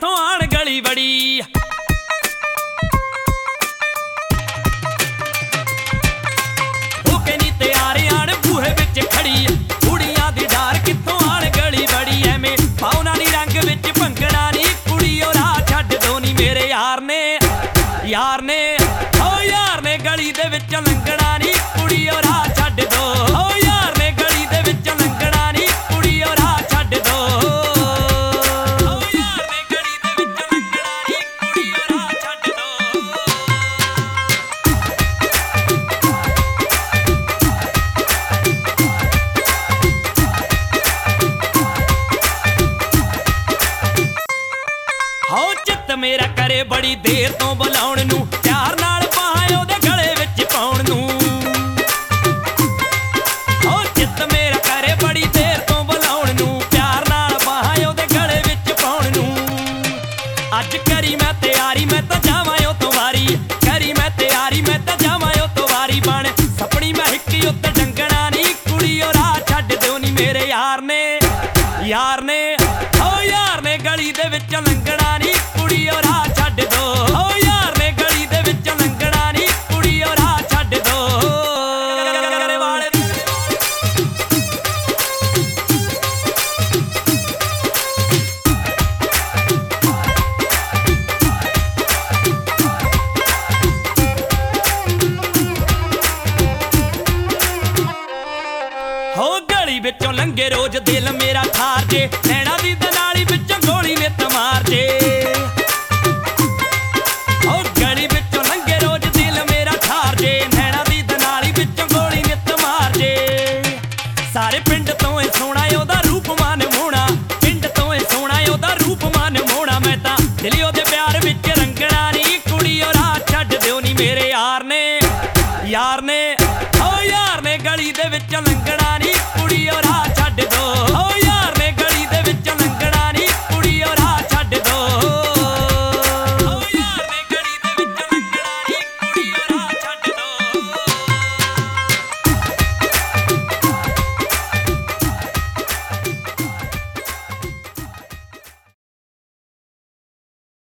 ਕਿੱਥੋਂ ਆਣ ਗਲੀ ਬੜੀ। ਹੋ ਕੇ ਨੀ ਤਿਆਰ ਆਣ ਬੂਹੇ ਵਿੱਚ ਖੜੀ, ਕੁੜੀਆਂ ਦੀ ਡਾਰ ਕਿੱਥੋਂ ਆਣ ਗਲੀ ਬੜੀ। ਐਵੇਂ ਪਾਉਣਾ ਨੀ ਰੰਗ ਵਿੱਚ ਭੰਗੜਾ ਨੀ, ਕੁੜੀਓ ਰਾਹ ਛੱਡ ਦੋ ਨੀ ਮੇਰੇ ਯਾਰ ਨੇ, ਯਾਰ ਨੇ ਓ ਯਾਰ ਨੇ ਗਲੀ ਦੇ ਵਿੱਚ ਲੰਘਣਾ ਨੀ, ਕੁੜੀਓ ਰਾਹ ਛੱਡ ਦੋ। ਓ ਯਾਰ ਨੇ ਗਲੀ ਦੇ ਵਿੱਚ ਲੰਘਣਾ ਨੀ, ਕੁੜੀਓ ਰਾਹ ਛੱਡ ਦੋ। ਓ ਯਾਰ ਨੇ ਗਲੀ ਦੇ ਵਿੱਚ ਲੰਘਣਾ ਨੀ, ਕੁੜੀਓ ਰਾਹ ਛੱਡ ਦੋ। ਹੋ ਚਿੱਤ ਮੇਰਾ ਕਰੇ ਬੜੀ ਦੇਰ ਤੋਂ ਬੁਲਾਉਣ ਨੂੰ, ਪਿਆਰ ਨਾਲ ਬਾਹਾਂ ਉਹਦੇ ਗਲੇ ਵਿੱਚ ਪਾਉਣ ਨੂੰ। ਹੋ ਚਿੱਤ ਮੇਰਾ ਕਰੇ ਬੜੀ ਦੇਰ ਤੋਂ ਬੁਲਾਉਣ ਨੂੰ, ਪਿਆਰ ਨਾਲ ਬਾਹਾਂ ਉਹਦੇ ਗਲੇ ਵਿੱਚ ਪਾਉਣ ਨੂੰ। ਅੱਜ ਕਰੀ ਮੈਂ ਤਿਆਰੀ, ਮੈਂ ਤਾਂ ਜਾਵਾਂ ਉਹ ਤੋਂ ਵਾਰੀ, ਕਰੀ ਮੈਂ ਤਿਆਰੀ, ਮੈਂ ਤਾਂ ਜਾਵਾਂ ਉਹ ਤੋਂ ਵਾਰੀ। ਬਣ ਸਪਣੀ ਮੈਂ ਹਿੱਕੀ ਉੱਤੇ ਡੰਗਣਾ ਨੀ, ਕੁੜੀਓ ਰਾਹ ਛੱਡ ਦਿਓ ਨੀ ਮੇਰੇ ਯਾਰ ਨੇ, ਯਾਰ ਨੇ ਓ ਯਾਰ ਨੇ ਗਲੀ ਦੇ ਵਿੱਚ ਲੰਘਣਾ ਨੀ, ਕੁੜੀਓ ਰਾਹ ਛੱਡ ਦੋ। ਓ ਯਾਰ ਨੇ ਗਲੀ ਦੇ ਵਿੱਚ ਲੰਘਣਾ ਨੀ, ਕੁੜੀਓ ਰਾਹ ਛੱਡ ਦੋ। ਹੋ ਗਲੀ ਵਿੱਚੋਂ ਲੰਘੇ ਰੋਜ਼ ਦਿਲ ਮੇਰਾ ਠਾਰ ਜੇ, ਨੈਣਾ ਦੀ ਦਨਾਲੀ ਵਿੱਚੋਂ ਗੋਲੀ ਨਿੱਤ ਮਾਰ ਜੇ। ਹੋ ਗਲੀ ਵਿੱਚੋਂ ਲੰਘੇ ਰੋਜ਼ ਦਿਲ ਮੇਰਾ ਠਾਰ ਜੇ, ਨੈਣਾ ਦੀ ਦਨਾਲੀ ਵਿੱਚੋਂ ਗੋਲੀ ਨਿੱਤ ਮਾਰ ਜੇ। ਸਾਰੇ ਪਿੰਡ ਤੋਂ ਏ ਸੋਹਣਾ ਉਹਦਾ ਰੂਪ ਮਨ ਮੋਹਣਾ, ਪਿੰਡ ਤੋਂ ਏ ਸੋਹਣਾ ਉਹਦਾ ਰੂਪ ਮਨ ਮੋਹਣਾ। ਮੈਂ ਤਾਂ ਦਿਲ ਉਹਦੇ ਪਿਆਰ ਵਿੱਚ ਰੰਗਣਾ ਨੀ, ਕੁੜੀਓ ਰਾਹ ਛੱਡ ਦਿਓ ਨੀ ਮੇਰੇ ਯਾਰ ਨੇ, ਯਾਰ ਨੇ ਓ ਯਾਰ ਨੇ ਗਲੀ ਦੇ ਵਿੱਚ ਲੰਘਣਾ